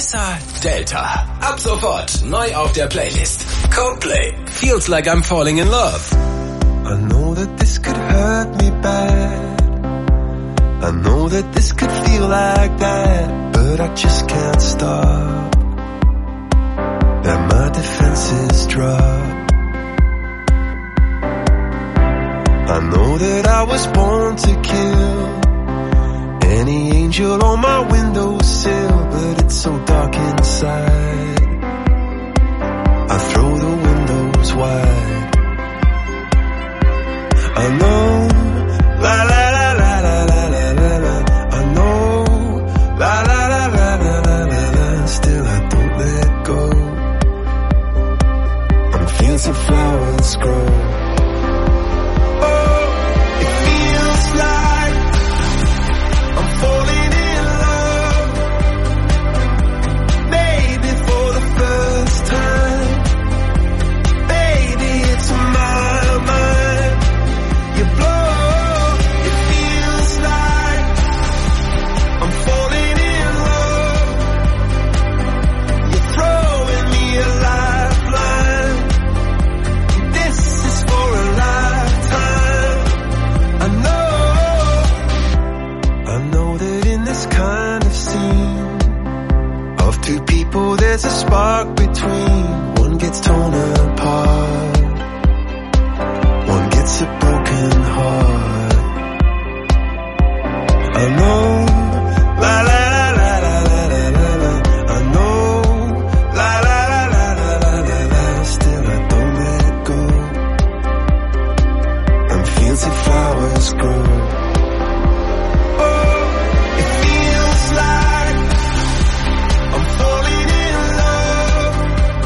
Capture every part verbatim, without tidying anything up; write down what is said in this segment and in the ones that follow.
Besser Delta. Ab sofort neu auf der Playlist. Coldplay. Feels like I'm falling in love. I know that this could hurt me bad. I know that this could feel like that, but I just can't stop. And my defenses drop. I know that I was born to kill any angel on my windowsill, but it's so dark inside. I throw the windows wide. I know, la la la la la la la la la. I know, la la la la la la la la. Still I don't let go. I'm fields of flowers grow. Oh, it feels like I'm falling in love. Maybe for the first time. Baby, it's my mind. You blow, it feels like I'm falling in love. You're throwing me a lifeline. This is for a lifetime. I know, I know that in this kind of scene of two people there's a spark between. One gets torn apart, one gets a broken heart. I know, la la la la la la la la la. I know, la la la la la la la la. Still I don't let go. And fields of flowers grow. Oh, it feels like I'm falling in love.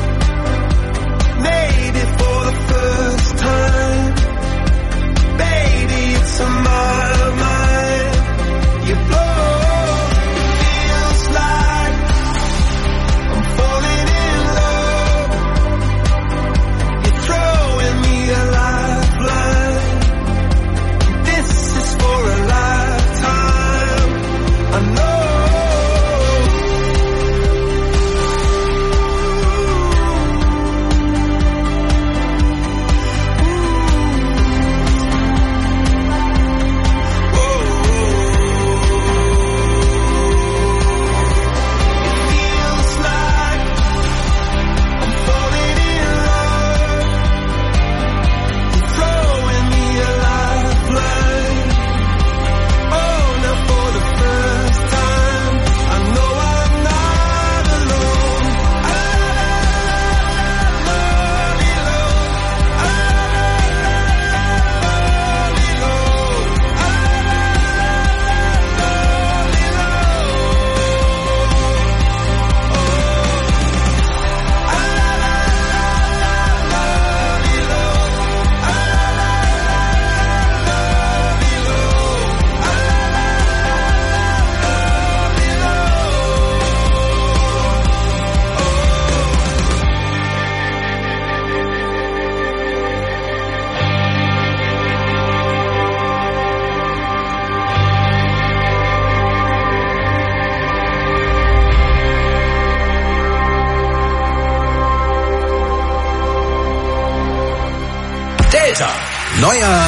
Maybe for the first time. Baby, it's on my mind. You blow, it feels like I'm falling in love. You're throwing me a lifeline. This is for a lifetime. I know. Feels like I'm falling in love. You're throwing me a lifeline. Oh, now for the first time, I know I'm not alone. I love you, I love you, Delta. Neuer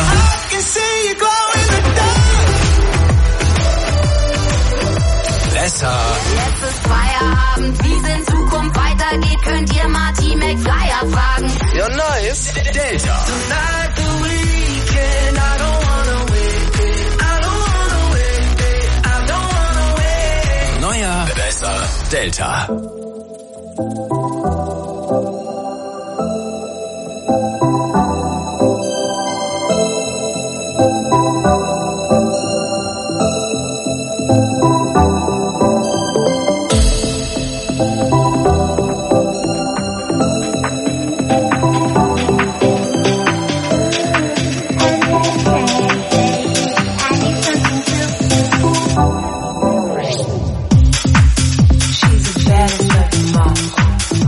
Besser Letztes Feierabend, wie es in Zukunft weitergeht, könnt ihr Marty McFly fragen. Ja, nice. Delta. Tonight the weekend, I don't wanna wait, I don't wanna wait, I don't wanna wait. Neuer Besser Delta. She's a bad looking mom.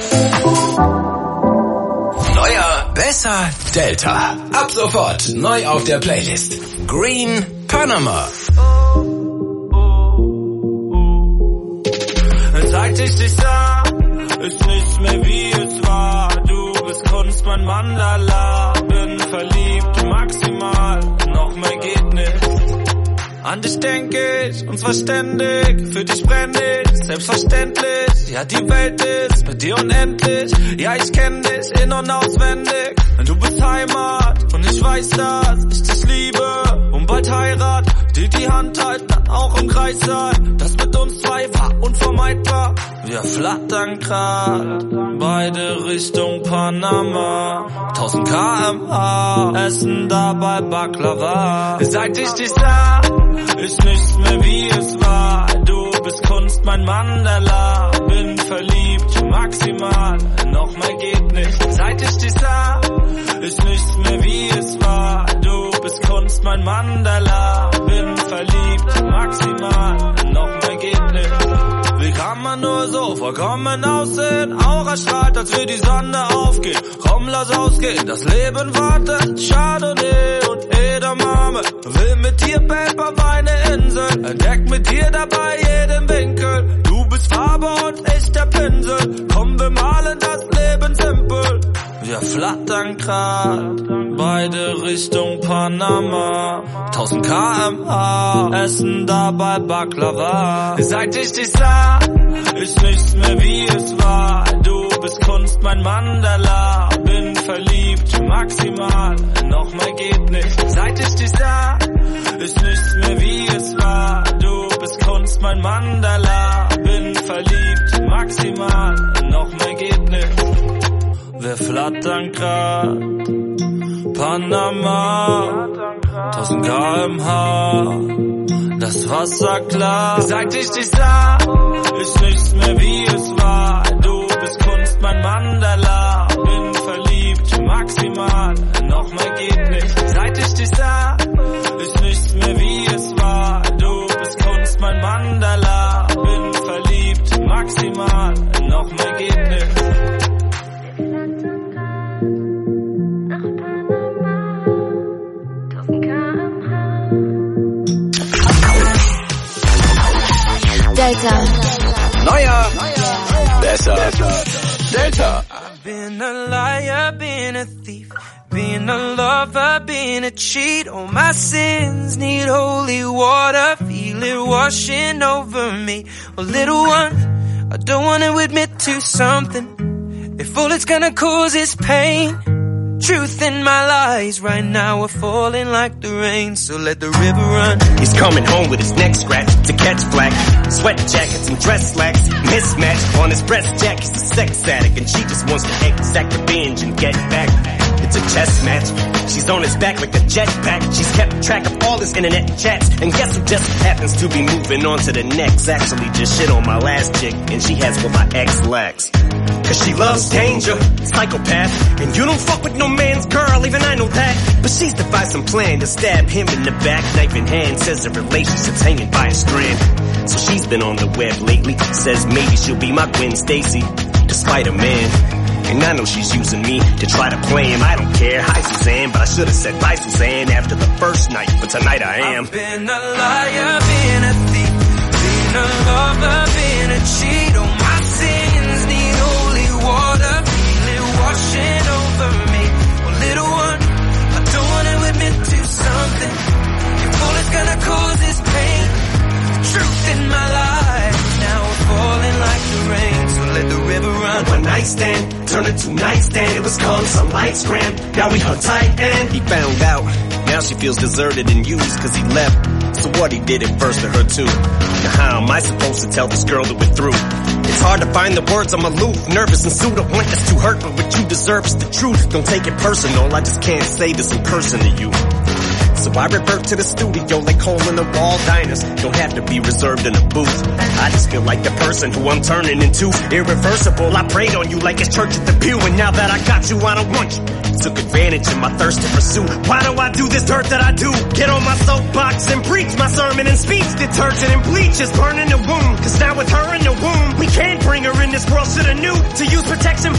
Neuer, besser, Delta. Ab sofort neu auf der Playlist. Green Panama. Seit ich dich sah, ist nichts mehr wie es war. Du bist Kunst, mein Mandala. Bin verliebt, maximal, noch mehr geht nicht. An dich denk ich, uns verständig, für dich brenn ich, selbstverständlich. Ja, die Welt ist mit dir unendlich. Ja, ich kenn dich in- und auswendig. Du bist Heimat und ich weiß, dass ich dich liebe. Und bald Heirat, die die Hand halten, dann auch im Kreis sein. Das mit uns zwei war unvermeidbar. Wir flattern grad, beide Richtung Panama. tausend Kilometer pro Stunde, essen dabei Baklava. Seit ich dich sah, ist nichts mehr wie es war. Du bist Kunst, mein Mandala. Bin verliebt, maximal, noch mehr geht nicht. Seit ich dich sah, ist nichts mehr wie es war. Du bist Kunst, mein Mandala. Bin verliebt, maximal, noch mehr geht nicht. Wie kann man nur so vollkommen aussehen? Aura strahlt, als wir die Sonne aufgeht. Komm, lass ausgehen, das Leben wartet. Chardonnay und Edamame. Will mit dir Babe auf eine Insel. Entdeck mit dir dabei jeden Winkel. Du bist Farbe und ich der Pinsel. Komm, wir malen das Leben simpel. Wir flattern grad, beide Richtung Panama. tausend Kilometer pro Stunde, essen dabei Baklava. Seit ich dich sah, ist nichts mehr wie es war. Du bist Kunst, mein Mandala. Bin verliebt, maximal, noch mehr geht nicht. Seit ich dich sah, ist nichts mehr wie es war. Du bist Kunst, mein Mandala. Bin verliebt, maximal, noch mehr geht nicht. Wir flattern grad, Panama, tausend Kilometer pro Stunde, das Wasser klar. Seit ich dich sah, ist nichts mehr wie es war. Du bist Kunst, mein Mandala. Bin verliebt, maximal, noch mehr geht nicht. Seit ich dich sah, ist nichts mehr wie es war. Du bist Kunst, mein Mandala. Bin verliebt, maximal, noch mehr geht nicht. Delta. Neuer, besser, Delta. I've been a liar, been a thief, been a lover, been a cheat. All my sins need holy water, feel it washing over me. Oh, little one, I don't want to admit to something. If all it's gonna cause is pain, truth in my lies right now are falling like the rain, so let the river run. He's coming home with his neck scratched to catch flack. Sweat jackets and dress slacks, mismatch on his breast jack. He's a sex addict and she just wants to exact revenge and get back. It's a chess match. She's on his back like a jetpack. She's kept track of all his internet chats. And guess who just happens to be moving on to the next? Actually just shit on my last chick and she has what my ex lacks. Cause she loves danger, psychopath. And you don't fuck with no man's girl, even I know that. But she's devised some plan to stab him in the back, knife in hand. Says the relationship's hanging by a strand. So she's been on the web lately. Says maybe she'll be my Gwen Stacy, despite a man. And I know she's using me to try to play him. I don't care, hi Suzanne, but I should've said bye Suzanne after the first night. But tonight I am. I've been a liar, been a thief, been a lover, been a cheat. All my sins need holy water, feel it washing over me. Well, little one, I don't wanna admit to something. If all it's gonna cause is pain, truth in my life now we're falling like the rain, so let the river run. One night stand turned into nightstand. It was calm, some lights crammed. Now we hung tight and he found out. Now she feels deserted and used cause he left. So what, he did it first to her too. Now how am I supposed to tell this girl that we're through? It's hard to find the words, I'm aloof, nervous and sued. I want this to hurt, but what you deserve is the truth. Don't take it personal, I just can't say this in person to you. So I revert to the studio like hole in the wall diners. Don't have to be reserved in a booth. I just feel like the person who I'm turning into. Irreversible, I prayed on you like it's church at the pew. And now that I got you, I don't want you. Took advantage of my thirst to pursue. Why do I do this dirt that I do? Get on my soapbox and preach my sermon and speech. Detergent and bleach is burning the womb. Cause now with her in the womb, we can't bring her in this world, shoulda knew. To use protection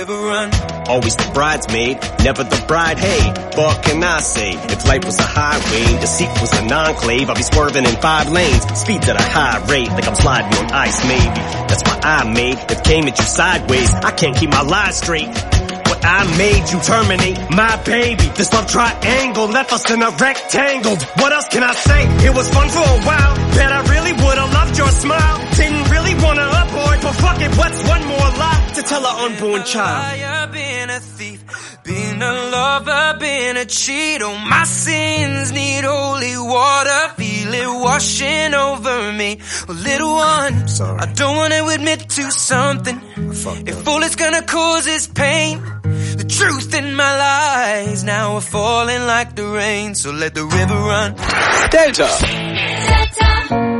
river run. Always the bridesmaid, never the bride. Hey, what can I say? If life was a highway, deceit was an enclave, I'd be swerving in five lanes, speeds at a high rate, like I'm sliding on ice maybe. That's why I made it came at you sideways. I can't keep my lies straight. What I made you terminate my baby. This love triangle left us in a rectangle. What else can I say? It was fun for a while. Bet I really would've loved your smile. Didn't really wanna abort, but fuck it, what's one more lie to tell an unborn child? Being a thief, being a lover, being a cheat. Oh, my sins need holy water. Feel it washing over me. Oh, little one, Sorry. I don't want to admit to something. If all it's gonna cause is pain, the truth in my lies now are falling like the rain. So let the river run. Delta. Delta.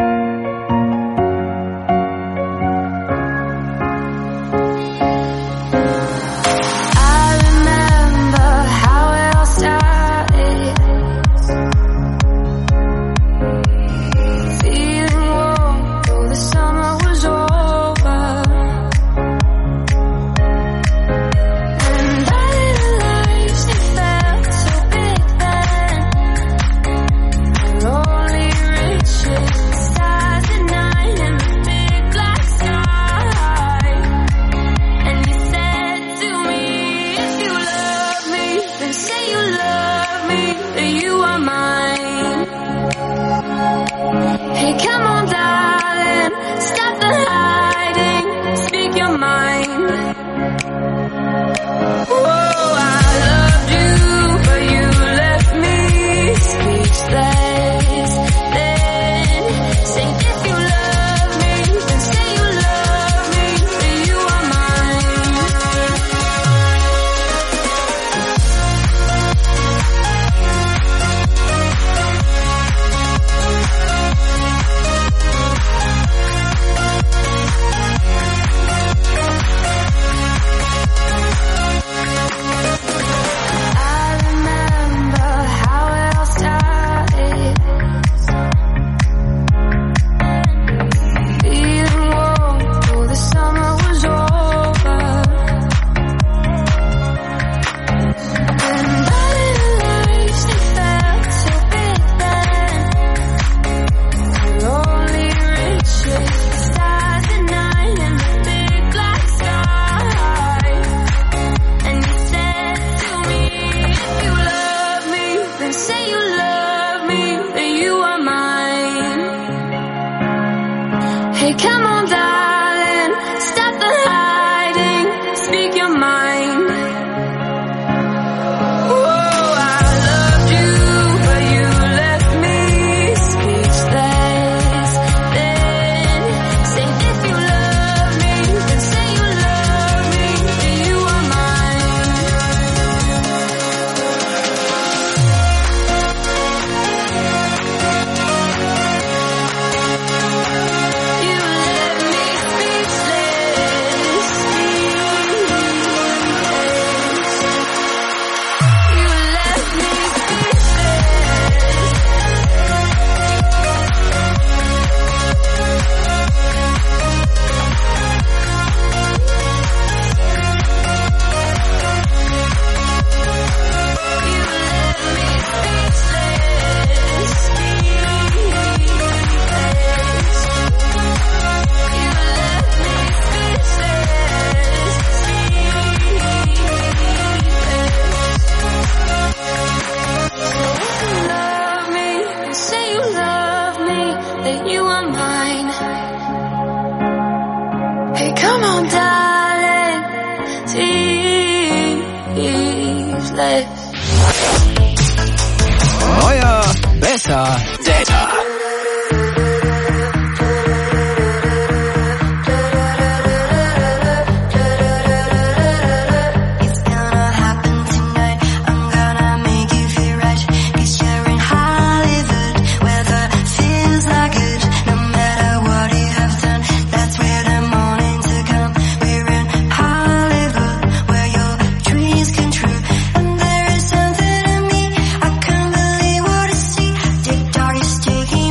Neuer, besser, Delta. Taking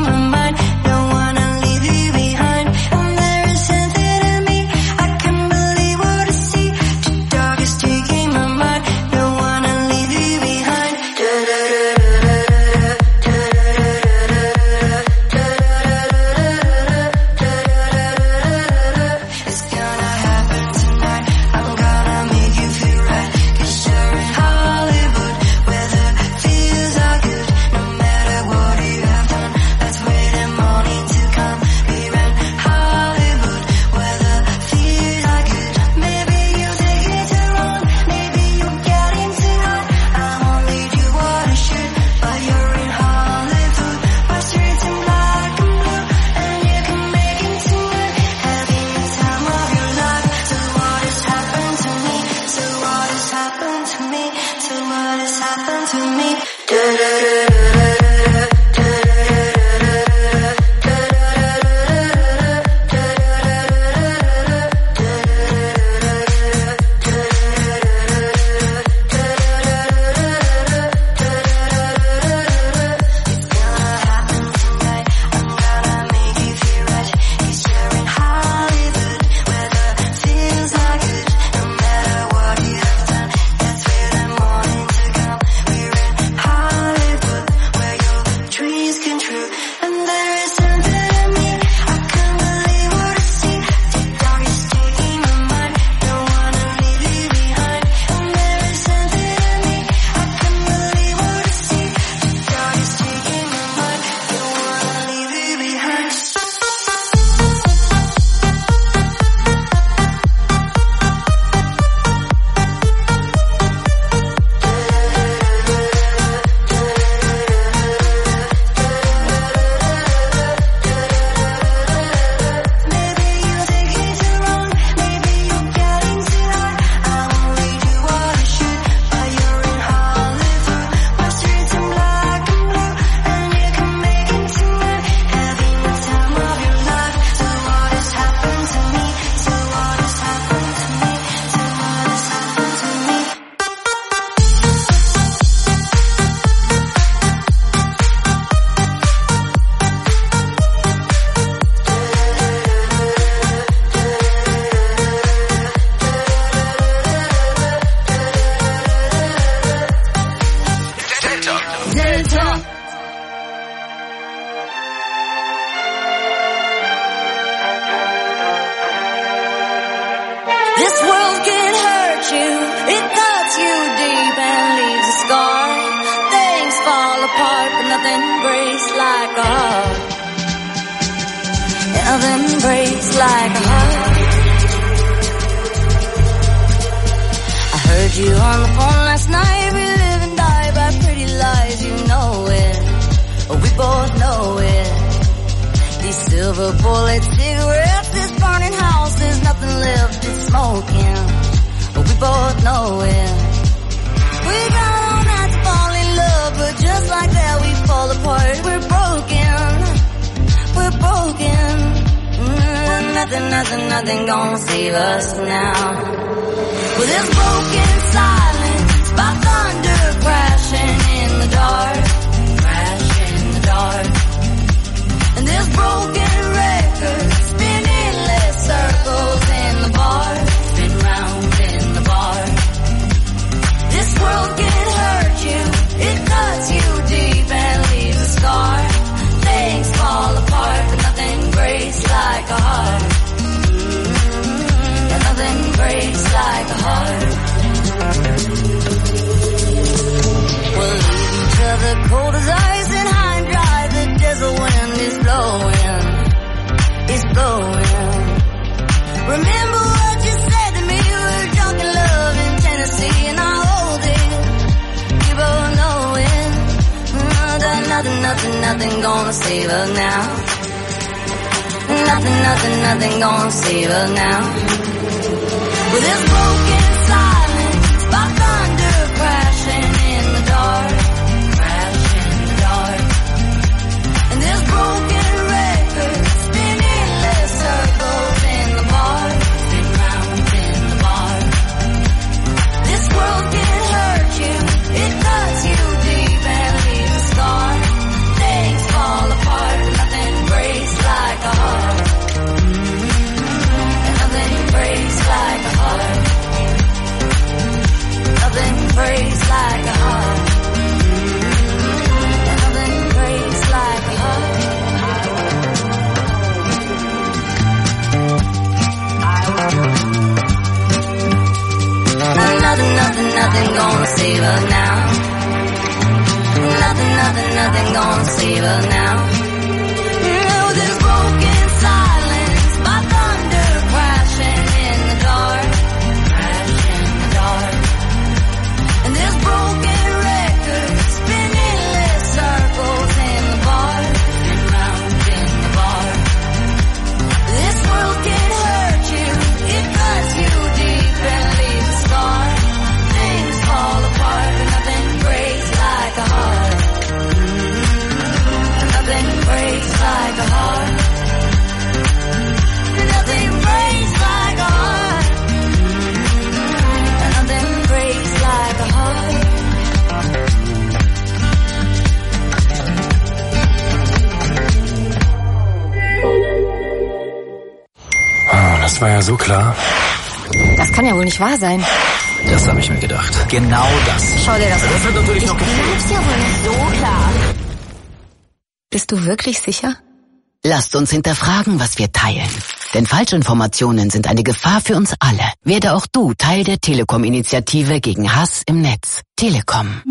Das war ja so klar. Das kann ja wohl nicht wahr sein. Das habe ich mir gedacht. Genau das. Schau dir das an. Das wird natürlich noch Das ja wohl nicht so klar. Bist du wirklich sicher? Lasst uns hinterfragen, was wir teilen. Denn Falschinformationen sind eine Gefahr für uns alle. Werde auch du Teil der Telekom-Initiative gegen Hass im Netz. Telekom.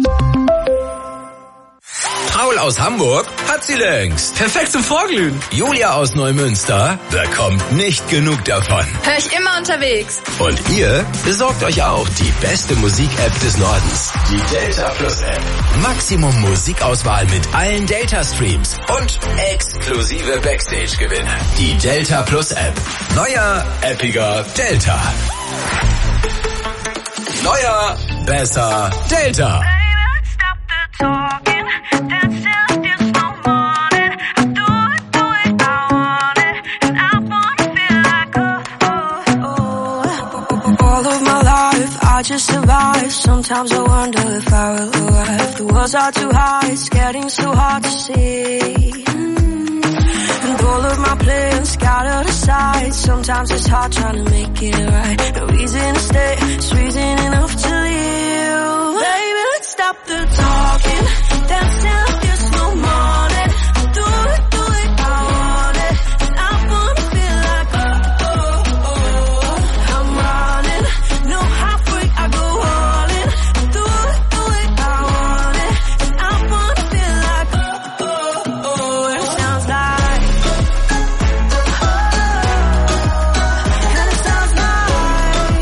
Paul aus Hamburg hat sie längst. Perfekt zum Vorglühen. Julia aus Neumünster bekommt nicht genug davon. Hör ich immer unterwegs. Und ihr besorgt euch auch die beste Musik-App des Nordens. Die Delta Plus App. Maximum Musikauswahl mit allen Delta-Streams und exklusive Backstage-Gewinne. Die Delta Plus App. Neuer, appiger Delta. Neuer, besser Delta. I just survive. Sometimes I wonder if I will arrive. The walls are too high, it's getting so hard to see. And all of my plans scattered aside. Sometimes it's hard trying to make it right. No reason to stay, it's reason enough to leave. Baby, let's stop the talking. Dance till there's no morning. Do it, do it, I want it. And I wanna feel like oh, oh, oh. I'm running, no halfway, I go all in. Do it, do it, I want it. And I wanna feel like oh, oh, oh. And it sounds like oh, and it sounds like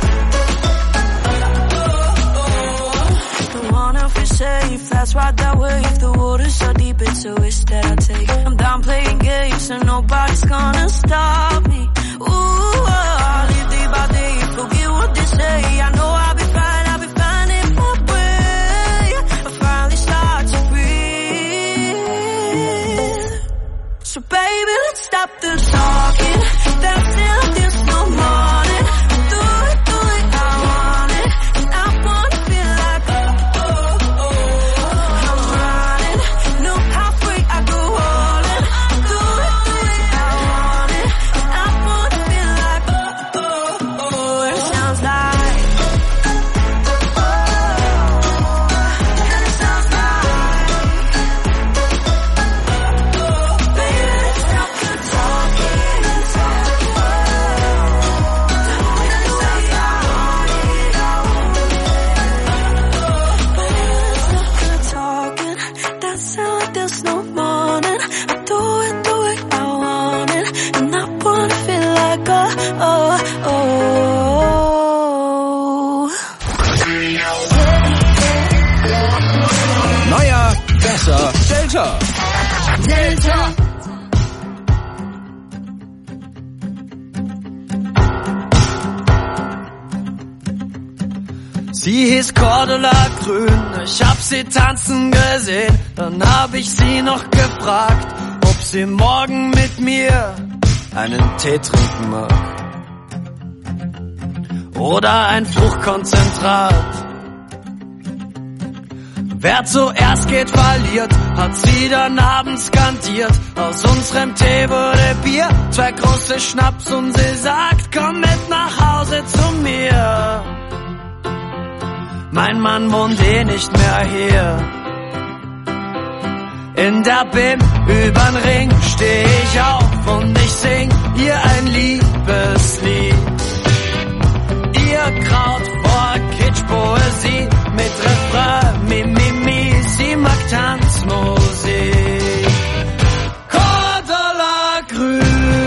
oh, oh. Don't wanna feel safe, that's right that way. If the water's so deep, it's a risk that I take. I'm done playing games and nobody's gonna stop me. Ooh, oh, I'll live day by day, forget what they say. I know I'll be fine, I'll be fine in my way. I finally start to breathe. So baby, let's stop the talking. That's till there's no morning. Do it, do it, I want it. And I wanna feel like oh, oh, oh. I'm running, no halfway, I go all in. Do it, do it, I want it. And I wanna feel like oh, oh, oh. And it sounds like oh, and it sounds like baby, let's stop the talking, talking. Talking, that's how there's no morning. I do it, do it, I want it. And I wanna feel like oh, oh, oh. Neuer, besser Delta. Delta. Sie hieß Cordula Grün, ich hab sie tanzen gesehen. Dann hab ich sie noch gefragt, ob sie morgen mit mir einen Tee trinken mag. Oder ein Fruchtkonzentrat. Wer zuerst geht, verliert, hat sie dann abends skandiert. Aus unserem Tee wurde Bier, zwei große Schnaps und sie sagt, komm mit nach Hause zu mir. Mein Mann wohnt eh nicht mehr hier. In der B I M übern Ring steh ich auf und ich sing ihr ein Liebeslied. Ihr Kraut vor Kitschpoesie mit Refrain, mi, mi, mi, sie mag Tanzmusik. Cordula Grün.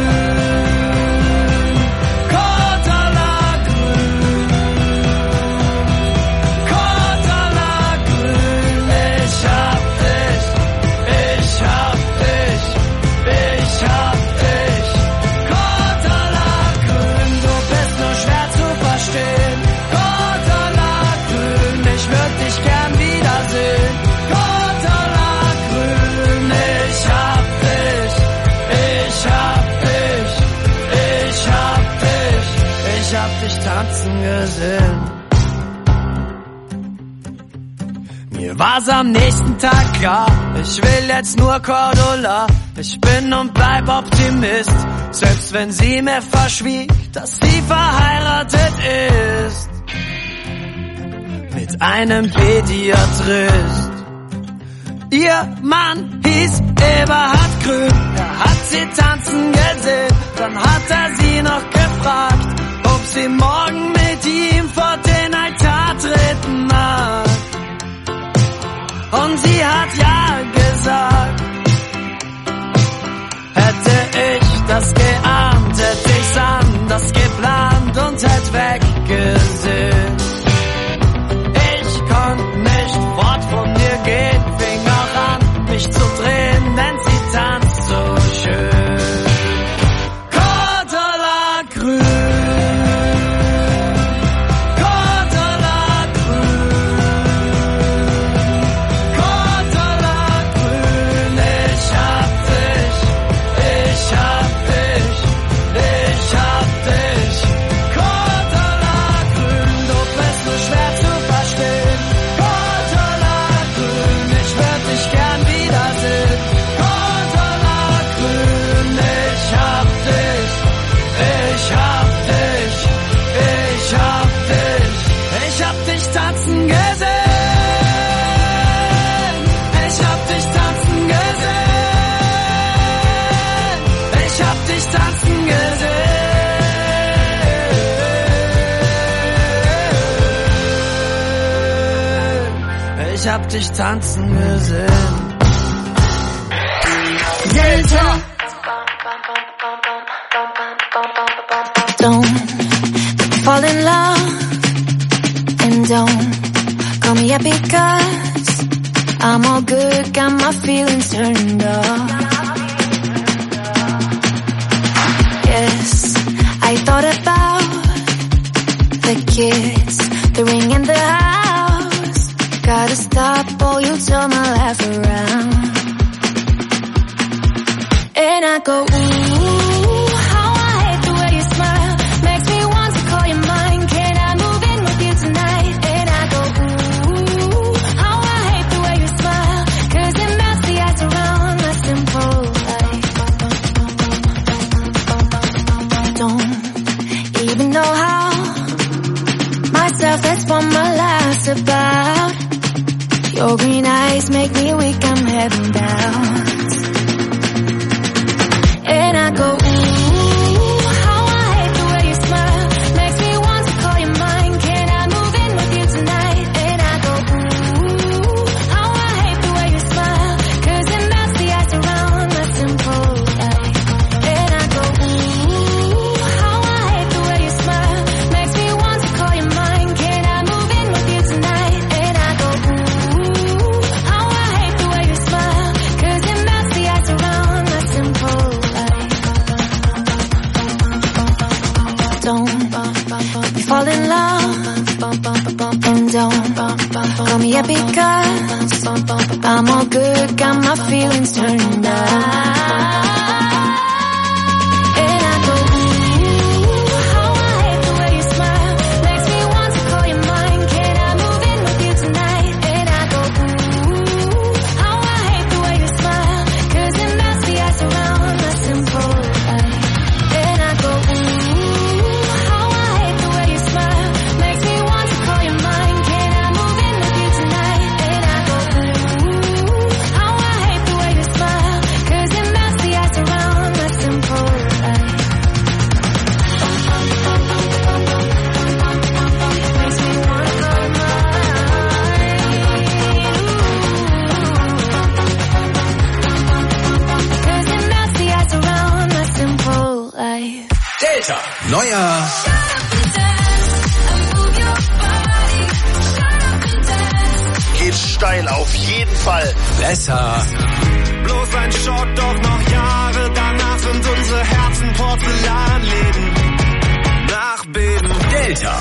Tanzen gesehen. Mir war's am nächsten Tag klar, ich will jetzt nur Cordula. Ich bin und bleib Optimist, Selbst wenn sie mir verschwieg, dass sie verheiratet ist mit einem Pädiatrist. Ihr Mann hieß Eberhard Grün, er hat sie tanzen gesehen, dann hat er sie noch gefragt, ob sie morgen mit ihm vor den Altar treten mag. Und sie hat ja gesagt. Hätte ich das geahnt, hätte ich's anders geplant und hätte weggesehen. Ich konnte nicht fort von dir gehen, fing auch an, mich zu drehen, denn sie tanzt so schön. Cordula Grün, Cordula Grün, Cordula Grün, ich hab dich, ich hab dich, ich hab dich. Cordula Grün, du bist so schwer zu verstehen. Cordula Grün, ich würd dich gern wiedersehen. Cordula Grün, ich hab dich, ich hab dich, ich hab dich, ich hab dich tanzen gesehen. Ich hab dich tanzen gesehen. Ich hab dich tanzen gesehen. Ich hab dich tanzen gesehen. Delta. Don't fall in love and don't call me up because I'm all good, got my feelings turned off. Yes, I thought about the kids, the ring and the house. Gotta stop or you turn my life around. And I go, ooh, how I hate the way you smile. Makes me want to call you mine. Can I move in with you tonight? And I go, ooh, how I hate the way you smile. Cause it melts the ice around my simple life. Don't even know how myself, that's what my life's about. Your green eyes make me weak, I'm heading down. And I go, ooh, how I hate the way you smile. Makes me want to call you mine. Can I move in with you tonight? And I go, ooh, how I hate the way you smile. Cause it melts the ice around my simple life. And I go, ooh, how I hate the way you smile. Makes me want to call you mine. Can I move in with you tonight? And I go, ooh, how I hate the way you smile. Cause it melts the ice around my simple life. Don't we fall in love and don't call me up because I'm all good, got my feelings turned on. And I go, ooh, how I hate the way you smile. Makes me want to call you mine. Can I move in with you tonight? And I go, ooh, how I hate the way you smile. Cause it melts the ice around my simple life. And I go, ooh, how I hate the way you smile. Makes me want to call you mine. Can I move in with you tonight? And I go, ooh, how I hate the way you smile. Cause it melts the ice around my simple life. Makes me want to call you mine. Cause it melts the ice around my simple life. Delta. Neuer geht steil, auf jeden Fall. Besser. Bloß ein Shot, doch noch Jahre danach sind unsere Herzen Porzellanläden. Nachbeben. Delta.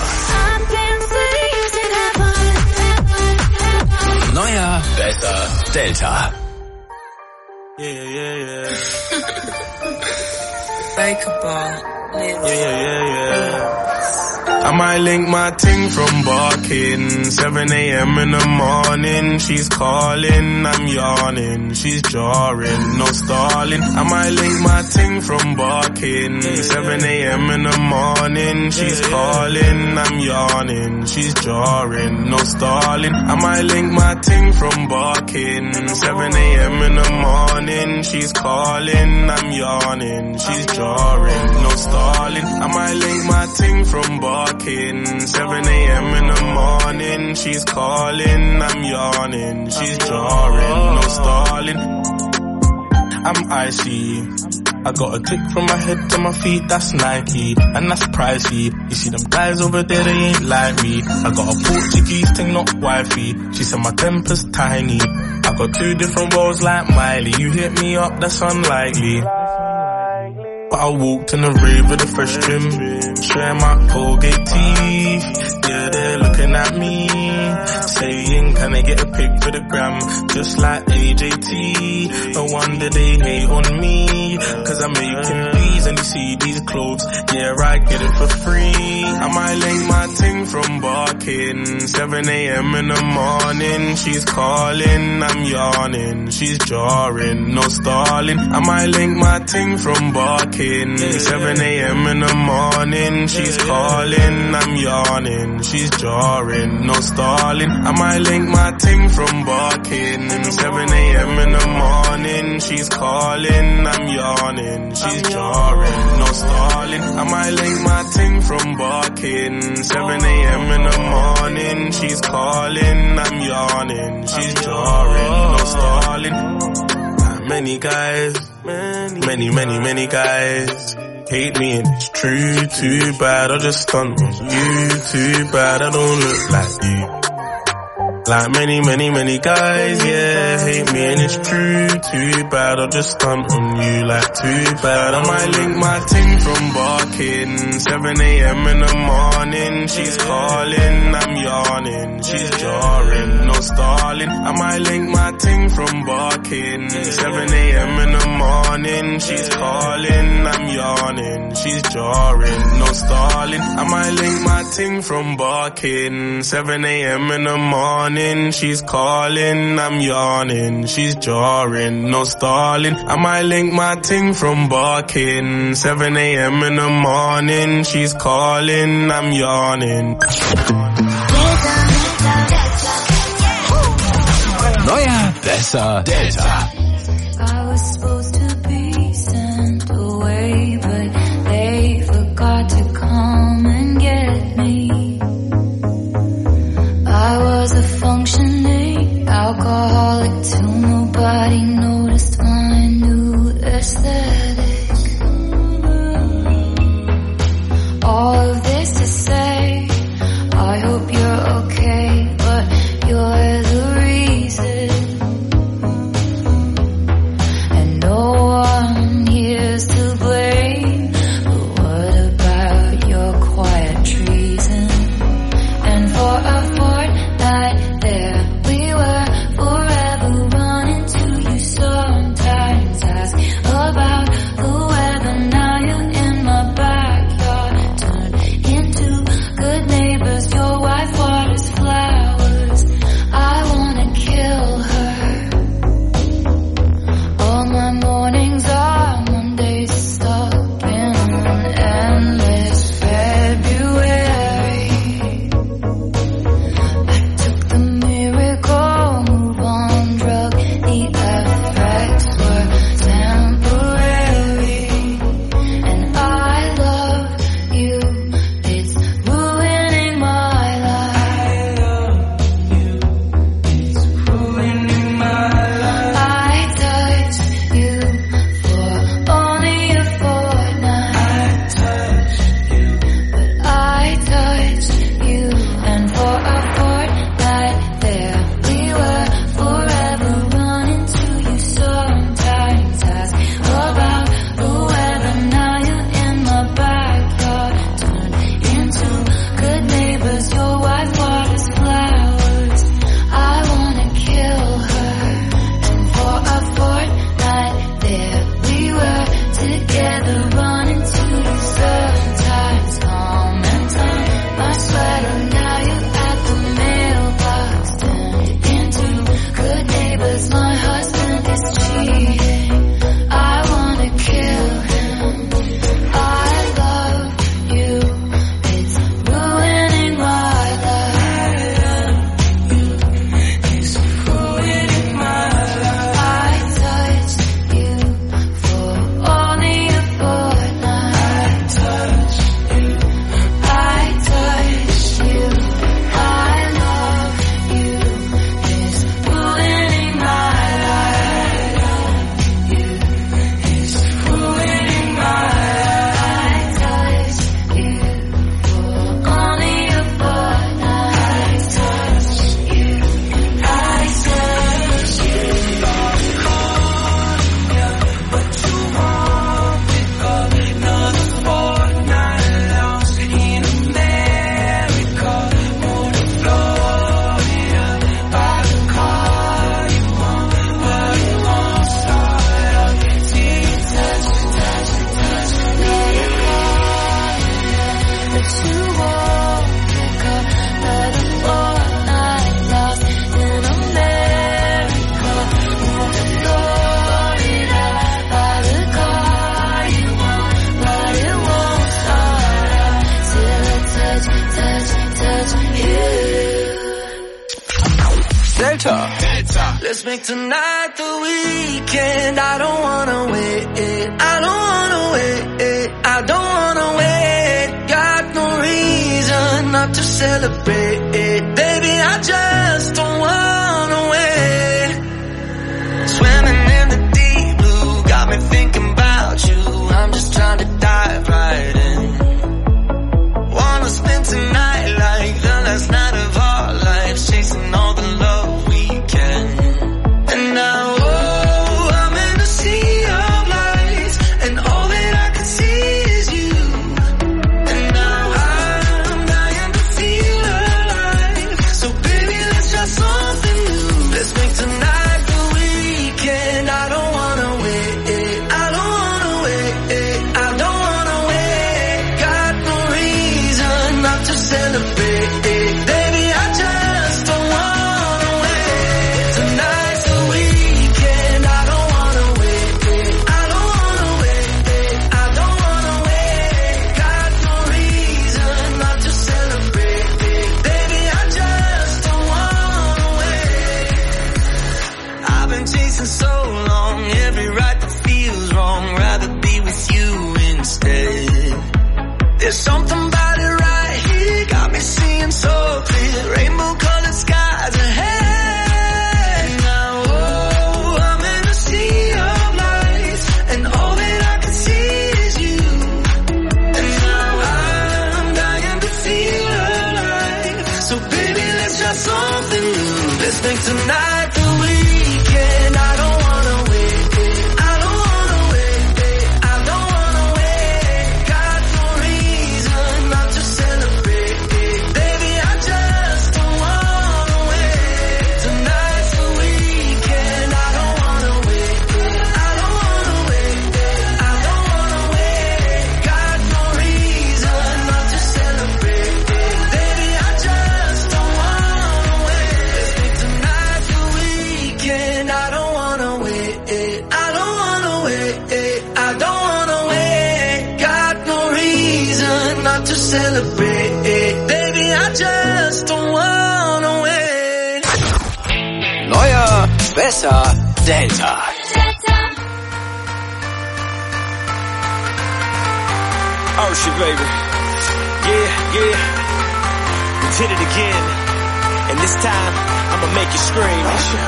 Neuer, besser, Delta. Yeah, yeah, yeah. Bakerball. Yeah, yeah, yeah, yeah. I might link my ting from barking. seven a.m. in the morning, she's calling, I'm yawning, she's jarring, no stalling. I might link my ting from barking. seven a.m. in the morning, she's calling, I'm yawning, she's jarring, no stalling. I might link my ting from barking. seven a.m. in the morning, she's calling, I'm yawning, she's jarring, no stalling. I might link my ting from barking. seven a.m. in the morning, she's calling, I'm yawning, she's jarring, no stalling. I'm icy, I got a tick from my head to my feet, that's Nike, and that's pricey. You see them guys over there, they ain't like me. I got a Portuguese thing, not wifey. She said my temper's tiny. I got two different roles like Miley. You hit me up, that's unlikely. But I walked in the rave with a fresh trim, share my Colgate teeth. Yeah, they're looking at me, saying, can I get a pic for the gram? Just like A J T. No wonder they hate on me, cause I'm making bees and you see these clothes. Yeah, I get it for free. I might link my ting from barking. seven a.m. in the morning, she's calling, I'm yawning, she's jarring, no stalling. I might link my ting from barking. seven a.m. in the morning, she's calling, I'm yawning, she's jarring, no stalling. I might link my ting from barking. seven a.m. in the morning, she's calling, I'm yawning, she's jarring, no stalling. I might link my ting from barking. seven a.m. in the morning, she's calling, I'm yawning, she's jarring, no stalling. Many guys, many, many, many guys hate me and it's true, too bad I just stunt on you, too bad I don't look like you. Like many, many, many guys, yeah, hate me and it's true, too bad I just stunt on you, like too bad. I might link my ting from barking. seven a.m. in the morning, she's calling, I'm yawning, she's jarring, no stalling. I might link my ting from barking. seven a.m. in the morning, she's calling, I'm yawning, she's jarring, no stalling. I might link my ting from barking. seven a.m. in the morning, she's calling, I'm yawning, she's jarring, no stalling. I might link my ting from barking. seven a.m. in the morning, she's calling, I'm yawning. Neuer, besser, Delta. I was supposed to be sent away, but they forgot to come and get me. I was a functioning alcoholic till nobody noticed my new aesthetic. All of this to say, I hope you're okay, but you're the reason. And no one here's to blame, but what about your quiet treason? And for a fortnight there we were, forever running to you. Sometimes ask about the weather, now you're in my backyard, turned into but you won't pick up. Another fortnight lost in America. Moved to Florida, buy the car you want, but it won't start up till I touch, touch, touch you. Delta. Delta. Let's make tonight the weekend. I don't wanna wait. I don't wanna wait. I don't wanna wait. Got no reason not to celebrate. Baby, I just don't wanna wait. Swimming in the deep blue, got me thinking about you. I'm just trying to dive right in. Wanna spend tonight like the last night of our lives, chasing all the love we can. And now, oh, I'm in a sea of lights, and all that I can see is you. And now I'm dying to feel alive. So baby, let's try something new. Let's make tonight the weekend. I don't wanna wait. I don't wanna wait. I don't wanna wait. Got no reason not to celebrate. Baby, I just don't wanna wait. Tonight's the weekend. I don't wanna wait. I don't wanna wait. I don't wanna wait. Got no reason not to celebrate. Baby, I just don't wanna wait. I've been chasing so long, every right that feels wrong. Rather be with you instead. There's something about it right here, got me seeing so clear. Rainbow colored skies ahead. Now, oh, I'm in a sea of lights, and all that I can see is you. And now I'm dying to feel alive. So baby, let's try something new. Let's make tonight the weekend. I don't wanna wait. I don't wanna wait. I don't wanna wait. Got no reason not to celebrate. Baby, I just don't wanna wait. Tonight's the weekend. I don't wanna wait. I don't wanna wait. I don't wanna wait. Got no reason not to celebrate. Baby, I just don't wanna wait. Let's make tonight the weekend. I don't wanna wait. I don't wanna wait. I don't wanna wait. Got no reason not to celebrate. Baby, I just don't wanna wait. Neuer, besser, Delta. Ursha, baby. Yeah, yeah. We did it again. And this time, I'ma make you scream.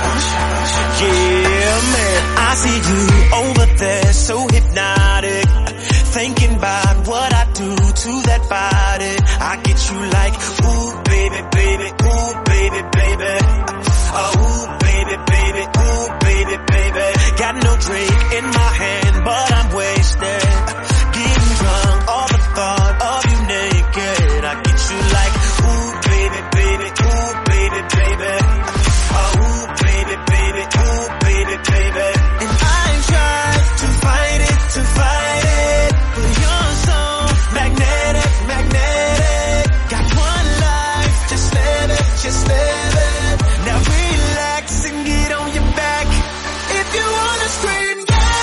Yeah, man. I see you over there, so hypnotic. Thinking about what I do to that body. I get you like, ooh, baby, baby, ooh, baby, baby. Oh, ooh, baby, baby, ooh, baby, baby. Got no drink in my hand, but I'm wasted. Getting drunk, all the thought of you naked. I get you like, ooh, baby, baby, ooh, baby, baby. Oh, ooh, baby, baby, ooh, baby, baby. And I tried to fight it, to fight it, but you're so magnetic, magnetic. Got one life, just live it, just live it. Now relax and get on your back. If you wanna scream,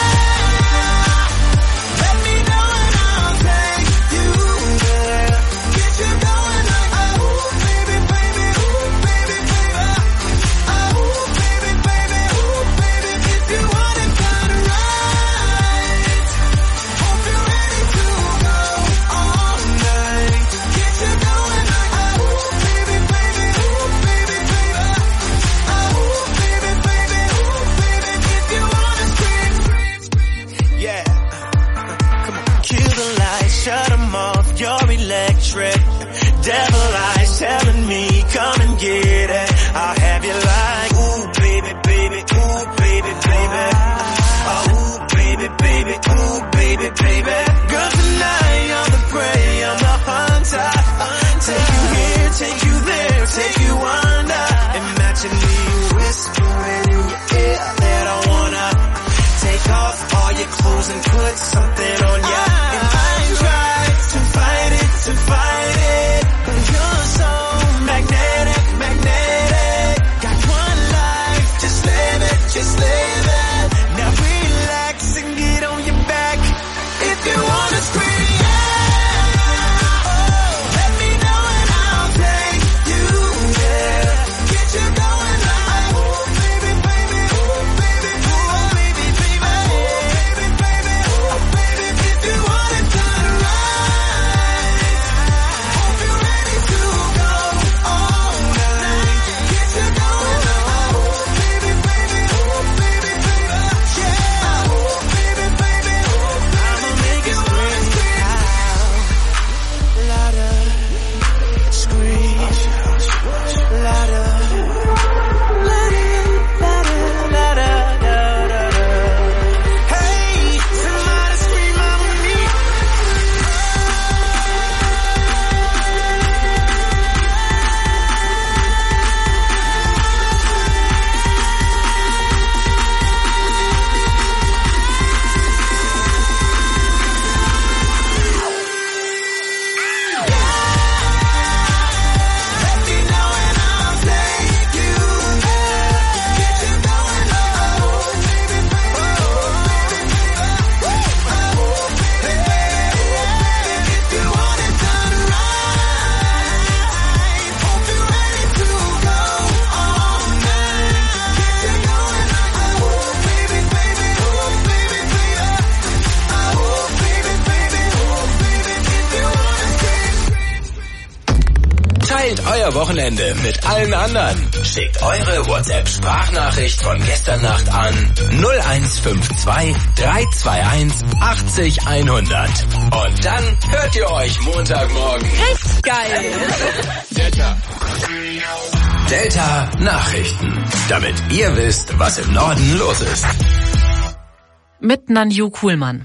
yeah, let me know and I'll take you there. Get you going like, oh, baby, baby, ooh, baby, baby. Oh, baby, baby, ooh, baby. If you want it kinda right, hope you're ready to go all night. Get you going like, oh, baby, baby, ooh, baby, baby. Oh, baby, baby, ooh, baby. If you wanna scream, yeah. Come on. Kill the lights, shut them off, you're electric. Devil eyes telling me, come and get it. I'll have you like, ooh, baby, baby, ooh, baby, baby. Oh, ooh, baby, baby, ooh, baby, baby. Girl, tonight I'm the prey, I'm the hunter. Take you here, take you there, take you under. Imagine me whispering in your ear that I wanna take off all your clothes and put something on ya. And I tried to fight it, to fight Teilt euer Wochenende mit allen anderen. Schickt eure WhatsApp-Sprachnachricht von gestern Nacht an null eins fünf zwei drei zwei eins achtzig hundert. Und dann hört ihr euch Montagmorgen. Echt geil. Delta. Delta Nachrichten. Damit ihr wisst, was im Norden los ist. Mit Nanju Kuhlmann.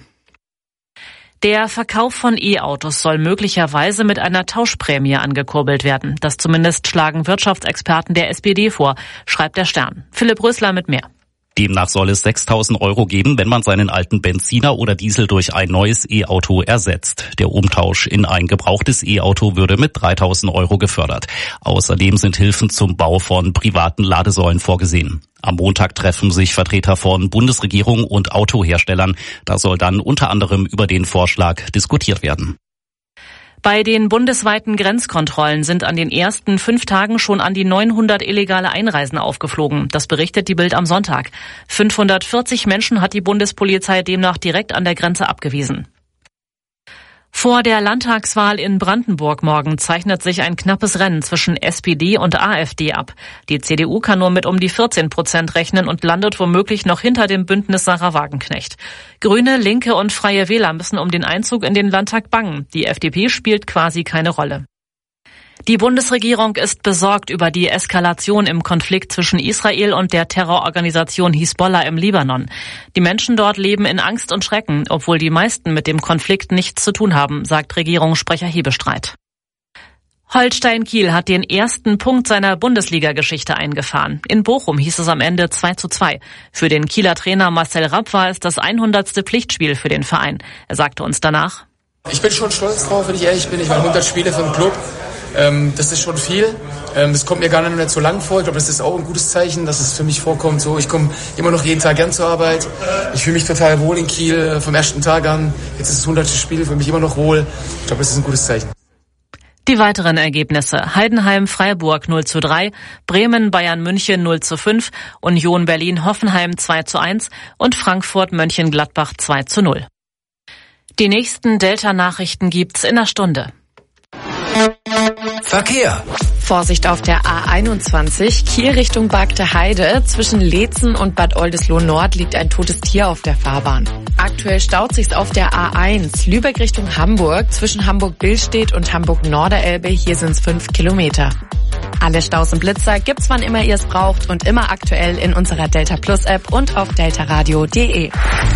Der Verkauf von E-Autos soll möglicherweise mit einer Tauschprämie angekurbelt werden. Das zumindest schlagen Wirtschaftsexperten der S P D vor, schreibt der Stern. Philipp Rösler mit mehr. Demnach soll es sechstausend Euro geben, wenn man seinen alten Benziner oder Diesel durch ein neues E-Auto ersetzt. Der Umtausch in ein gebrauchtes E-Auto würde mit dreitausend Euro gefördert. Außerdem sind Hilfen zum Bau von privaten Ladesäulen vorgesehen. Am Montag treffen sich Vertreter von Bundesregierung und Autoherstellern. Da soll dann unter anderem über den Vorschlag diskutiert werden. Bei den bundesweiten Grenzkontrollen sind an den ersten fünf Tagen schon an die neunhundert illegale Einreisen aufgeflogen. Das berichtet die Bild am Sonntag. fünfhundertvierzig Menschen hat die Bundespolizei demnach direkt an der Grenze abgewiesen. Vor der Landtagswahl in Brandenburg morgen zeichnet sich ein knappes Rennen zwischen S P D und A f D ab. Die C D U kann nur mit um die vierzehn Prozent rechnen und landet womöglich noch hinter dem Bündnis Sarah Wagenknecht. Grüne, Linke und Freie Wähler müssen um den Einzug in den Landtag bangen. Die F D P spielt quasi keine Rolle. Die Bundesregierung ist besorgt über die Eskalation im Konflikt zwischen Israel und der Terrororganisation Hisbollah im Libanon. Die Menschen dort leben in Angst und Schrecken, obwohl die meisten mit dem Konflikt nichts zu tun haben, sagt Regierungssprecher Hebestreit. Holstein Kiel hat den ersten Punkt seiner Bundesliga-Geschichte eingefahren. In Bochum hieß es am Ende zwei zu zwei. Für den Kieler Trainer Marcel Rapp war es das hundertste Pflichtspiel für den Verein. Er sagte uns danach: Ich bin schon stolz drauf, wenn ich ehrlich bin. Ich meine, hundert Spiele für den Club. Ähm, das ist schon viel. Ähm, das kommt mir gar nicht so lang vor. Ich glaube, das ist auch ein gutes Zeichen, dass es für mich vorkommt. So, ich komme immer noch jeden Tag gern zur Arbeit. Ich fühle mich total wohl in Kiel äh, vom ersten Tag an. Jetzt ist das hundertste Spiel, für mich immer noch wohl. Ich glaube, das ist ein gutes Zeichen. Die weiteren Ergebnisse: Heidenheim-Freiburg null zu drei, Bremen-Bayern-München null zu fünf, Union Berlin-Hoffenheim zwei zu eins und Frankfurt-Mönchengladbach zwei zu null. Die nächsten Delta-Nachrichten gibt's in einer Stunde. Verkehr. Vorsicht auf der A einundzwanzig, Kiel Richtung Bagte Heide. Zwischen Leetzen und Bad Oldesloe Nord liegt ein totes Tier auf der Fahrbahn. Aktuell staut sich's auf der A eins, Lübeck Richtung Hamburg. Zwischen Hamburg-Billstedt und Hamburg-Norderelbe, hier sind's fünf Kilometer. Alle Staus und Blitzer gibt's, wann immer ihr es braucht und immer aktuell in unserer Delta Plus App und auf deltaradio punkt de.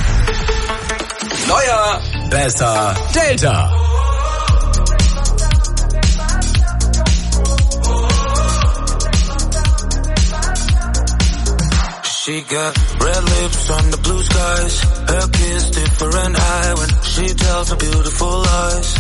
Neuer, besser, Delta. She got red lips on the blue skies. Her kiss different high when she tells her beautiful lies.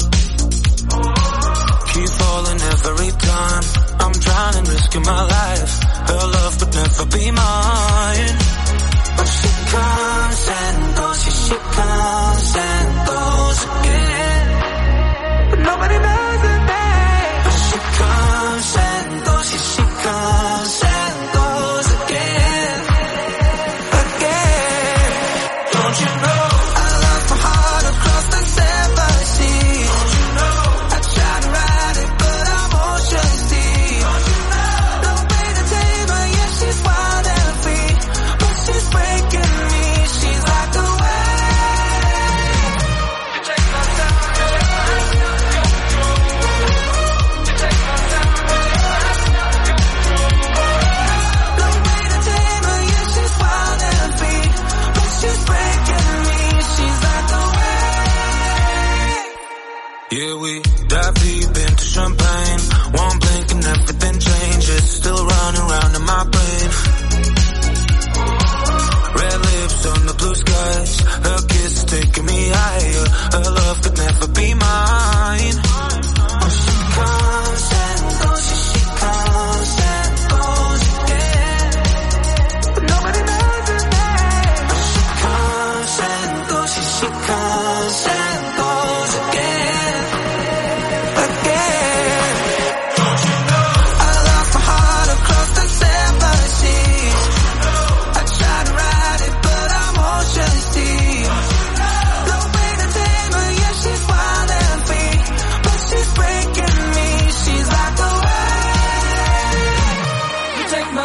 Keep falling every time. I'm trying and risking my life. Her love would never be mine. But she comes and goes, she, she comes and goes again. But nobody knows her name. But she comes and goes, she, she comes and goes again. Don't you know I love my heart across the seven seas? Don't you know I try to ride it but I'm ocean deep? Don't you know no way to tame her, yeah she's wild and free, but she's breaking me, she's like the wave. You take my time, you take my time, you take my time, no way to tame her, yeah she's wild and free, but she's breaking. Yeah, we dive deep into champagne. One blink and everything changes. Still running round in my brain. Red lips on the blue skies. Her kiss is taking me higher. Her love could never be mine. Oh, she comes and goes. She, she comes and goes again. But nobody knows her name. Oh, she comes and goes. She, she comes and goes again. Don't you know I love my heart across the seven seas?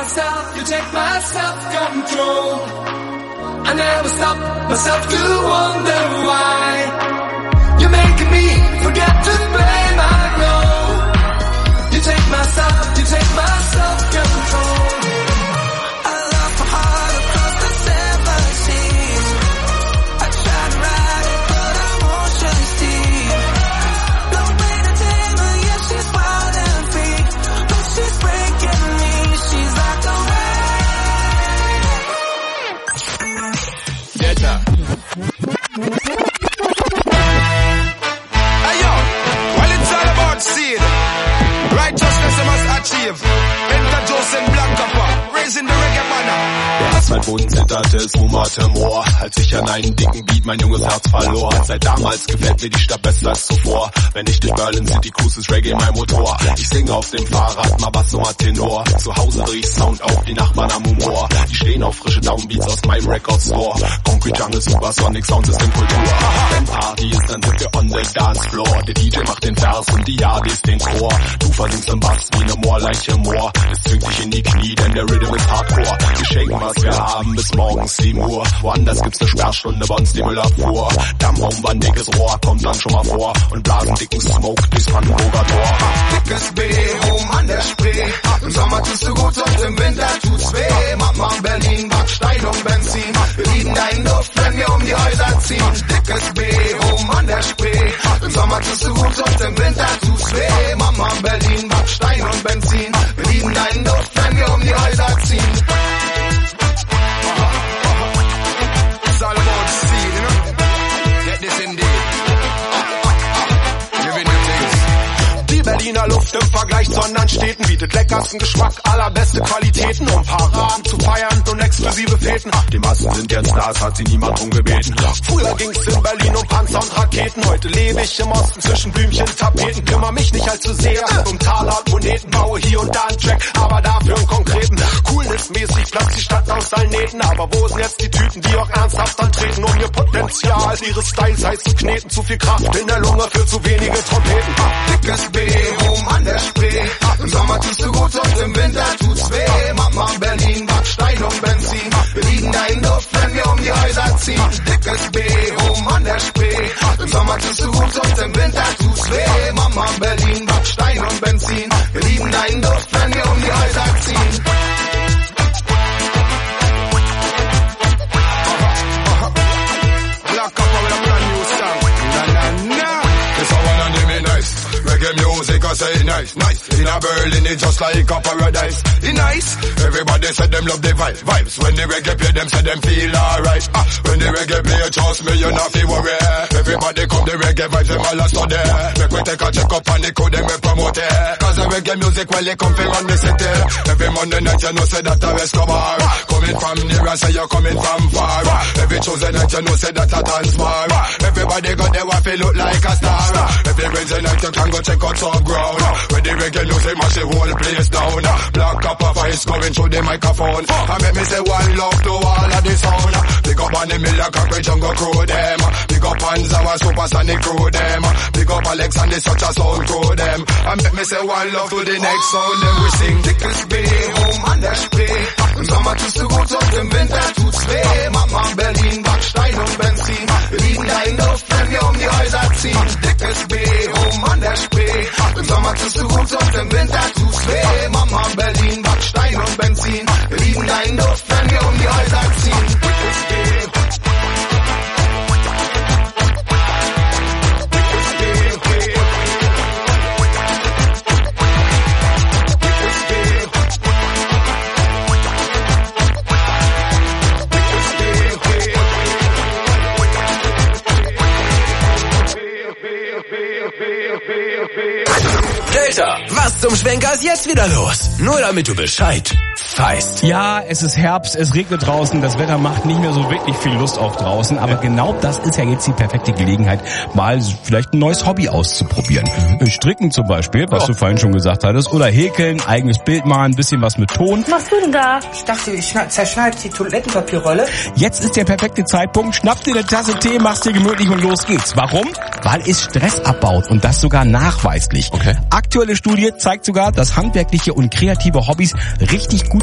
myself, you take my self-control. I never stop myself to wonder why you're making me forget to play my role. You take my self, you take my self-control. I love my heart across the seven seas. I try to ride it, but emotions deep. No way to tame her, yeah, she's wild and free. But she's breaking me, she's like a wave. Delta. Hey yo, well it's all about seed. Righteousness I must achieve. Enter Joseph Blancappa, raising the reggae banner. Als mein Boden zitterte, es rumorte Moor. Als ich an einen dicken Beat mein junges Herz verlor. Seit damals gefällt mir die Stadt besser als zuvor. Wenn ich durch Berlin City cruise, ist Reggae mein Motor. Ich singe auf dem Fahrrad, mal Bass, mal Tenor. Zu Hause dreh ich Sound auf, die Nachbarn am Humor. Die stehen auf frische Downbeats aus meinem Record Store. Concrete Jungle, Supersonic, Soundsystem, Kultur. Wenn Party ist, dann sind wir on the dance floor. Der D J macht den Vers und die Yardis den Chor. Du versinkst im Bass wie ne Moorleiche Moor. Es zwingt dich in die Knie, denn der Rhythm ist Hardcore. Wir schenken, was wir haben, bis morgens sieben Uhr. Woanders gibt's ne Sperrstunde, bei uns die Müllabfuhr. Dammraum, ein dickes Rohr, kommt dann schon mal vor. Und blasen dicken Smoke durchs Brandenburger Tor. Dickes B, oben an der Spree. Im Sommer tust du gut und im Winter tut's weh. Mama Berlin, Backstein und Benzin. Wir lieben deinen Duft, wenn wir um die Häuser ziehen. Dickes B, oben an der Spree. Im Sommer tust du gut und im Winter tut's weh. Mama Berlin, Backstein und Benzin. Wir lieben deinen Duft, wenn wir um die Häuser ziehen. It's all about seed, you know? Get this indeed. Giving you things. Die Berliner Luft im Vergleich zu anderen Städten bietet leckersten Geschmack, allerbeste Qualitäten, um Paraden zu feiern und exklusive Feten. Die Massen sind jetzt da, es hat sie niemand drum gebeten. Früher ging's in Berlin um Panzer und Raketen, heute lebe ich im Osten zwischen Blümchen, Tapeten. Kümmer mich nicht allzu sehr um Taler und Moneten, baue hier und da einen Track, aber dafür einen konkreten. Coolness-mäßig platzt die Stadt aus allen Nähten, aber wo sind jetzt die Typen, die auch ernsthaft antreten, um ihr Potenzial ihres Styles heiß zu kneten? Zu viel Kraft in der Lunge für zu wenige Trompeten. Dickes B, oben an der Spree. Im Sommer tust du gut und im Winter tut's weh. Mama Berlin, Backstein und Benzin. Wir lieben deinen Duft, wenn wir um die Häuser ziehen. Dickes B, oben an der Spree. Im Sommer tust du gut und im Winter tut's weh. Mama Berlin, Backstein und Benzin. Wir lieben deinen Duft, wenn wir um die Häuser ziehen. Black Papa with a brand new song. Na na na. It's all one and them is nice. Reggae music, I say nice, nice. In a Berlin, it's just like a paradise. It's nice. Everybody said them love the vibe, vibes. When the reggae play, them say them feel alright. Ah, when the reggae play, trust me, you not feel worry. Everybody come the reggae vibes, them all a study. Make we take a check up on the code, them we promote it. Cause the reggae music, well, they come from the city. Every Monday night, you know, say that a Escobar. Coming from near, I say you're coming from far. Every Tuesday night, you know, say that a Transmar. Everybody got their wife, look like a star. Every Wednesday night, you can go check out some ground. When the reggae music mash the whole place down. Black Copper voice going through the microphone. I make me say one love to all of the sound. Big up on the Miller Cockroach Jungle crew them. Big up on our Supersonic crew them. Big up Alex and the Such a Sound crew them. I make me say one love to the next sound. Then we sing Dickes B, oben an der Spree. Im Sommer tust du gut und im Winter tut's weh. Mama Berlin, Backstein und Benzin. Wir lieben deinen Duft, wenn wir um die Häuser ziehen. Dickes B, oben an der Spree. Im Sommer tust du gut und im Winter tut's weh. Mama Berlin, Backstein und Benzin. Wir lieben deinen Duft, wenn wir um die Häuser ziehen. Dickes B. Delta, was zum Schwenker ist jetzt wieder los? Nur damit du Bescheid weißt. Ja, es ist Herbst, es regnet draußen, das Wetter macht nicht mehr so wirklich viel Lust auf draußen, aber genau das ist ja jetzt die perfekte Gelegenheit, mal vielleicht ein neues Hobby auszuprobieren. Mhm. Stricken zum Beispiel, was oh. du vorhin schon gesagt hattest, oder häkeln, eigenes Bild malen, ein bisschen was mit Ton. Was machst du denn da? Ich dachte, ich zerschneide die Toilettenpapierrolle. Jetzt ist der perfekte Zeitpunkt, schnapp dir eine Tasse Tee, mach's dir gemütlich und los geht's. Warum? Weil es Stress abbaut und das sogar nachweislich. Okay. Aktuelle Studie zeigt sogar, dass handwerkliche und kreative Hobbys richtig gut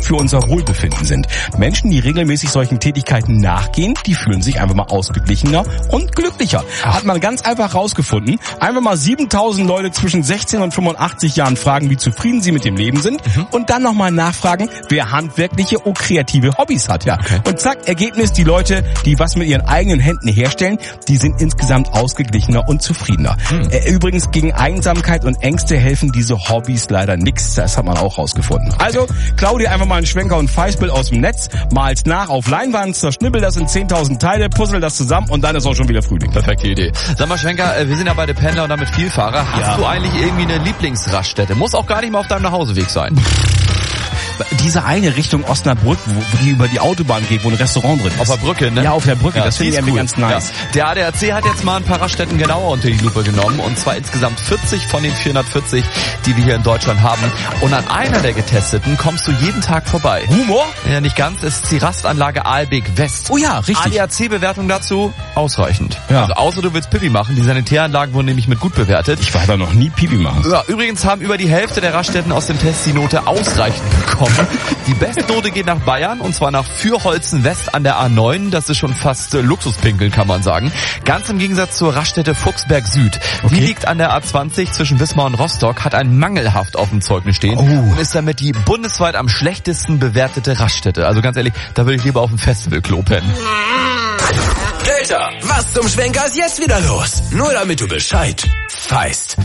für unser Wohlbefinden sind. Menschen, die regelmäßig solchen Tätigkeiten nachgehen, die fühlen sich einfach mal ausgeglichener und glücklicher. Hat man ganz einfach rausgefunden. Einfach mal siebentausend Leute zwischen sechzehn und fünfundachtzig Jahren fragen, wie zufrieden sie mit dem Leben sind mhm. und dann nochmal nachfragen, wer handwerkliche und kreative Hobbys hat. Ja. Okay. Und zack, Ergebnis, die Leute, die was mit ihren eigenen Händen herstellen, die sind insgesamt ausgeglichener und zufriedener. Mhm. Übrigens, gegen Einsamkeit und Ängste helfen diese Hobbys leider nix. Das hat man auch rausgefunden. Also, klau dir einfach mal einen Schwenker und Feißbild aus dem Netz, mal's nach auf Leinwand, zerschnippel das in zehntausend Teile, puzzle das zusammen und dann ist auch schon wieder Frühling. Perfekte Idee. Sag mal, Schwenker, wir sind ja beide Pendler und damit Vielfahrer. Hast ja. du eigentlich irgendwie eine Lieblingsraststätte? Muss auch gar nicht mal auf deinem Nachhauseweg sein. Diese eine Richtung Osnabrück, wo die über die Autobahn geht, wo ein Restaurant drin ist. Auf der Brücke, ne? Ja, auf der Brücke. Ja, das finde ich irgendwie cool. ganz nice. Ja. Der A D A C hat jetzt mal ein paar Raststätten genauer unter die Lupe genommen. Und zwar insgesamt vierzig von den vierhundertvierzig, die wir hier in Deutschland haben. Und an einer der getesteten kommst du jeden Tag vorbei. Humor? Ja, nicht ganz. Es ist die Rastanlage Aalbeek West. Oh ja, richtig. A D A C-Bewertung dazu ausreichend. Ja. Also außer du willst Pipi machen. Die Sanitäranlagen wurden nämlich mit gut bewertet. Ich war da noch nie Pipi machen. Ja, übrigens haben über die Hälfte der Raststätten aus dem Test die Note ausreichend bekommen. Die Bestnote geht nach Bayern und zwar nach Fürholzen West an der A neun. Das ist schon fast äh, Luxuspinkeln, kann man sagen. Ganz im Gegensatz zur Raststätte Fuchsberg Süd. Okay. Die liegt an der A zwanzig zwischen Wismar und Rostock, hat ein mangelhaft auf dem Zeugnis stehen oh. und ist damit die bundesweit am schlechtesten bewertete Raststätte. Also ganz ehrlich, da würde ich lieber auf dem Festivalklo pennen. Delta, was zum Schwenker ist jetzt wieder los? Nur damit du Bescheid weißt.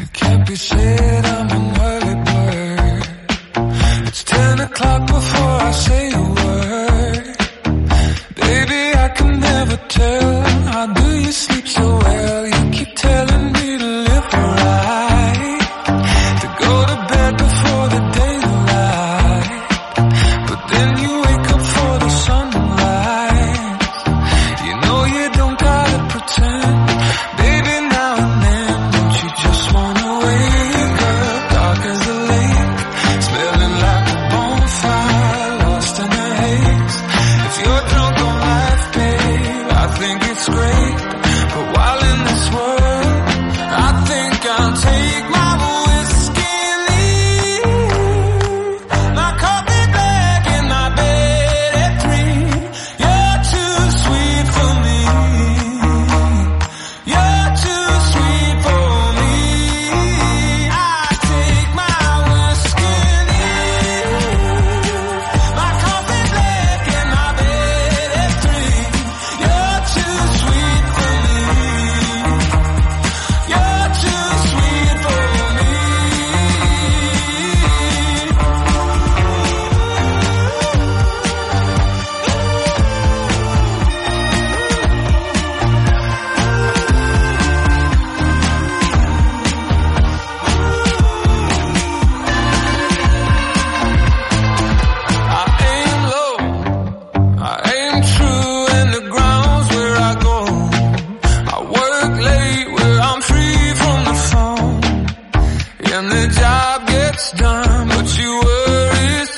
It's ten o'clock before I say a word. Baby, I can never tell. How do you sleep so well? You keep telling me to live right, to go to bed before the daylight. But then you wake up for the sunrise. You know you don't gotta pretend. Baby, now and then, don't you just wanna wake up dark as a lake, smelling like lost in the haze. If you're drunk on life, babe, I think it's great. But while in this world, I think I'll take my whiskey and leave. My coffee black in my bed at three. You're too sweet for me. You're too sweet for me. I take my whiskey and leave. My coffee black in my bed at three. You're too sweet for me. You're too sweet for me. I aim low, I aim true, and the ground's where I go. I work late where I'm free from the phone, and the job gets done, but you worry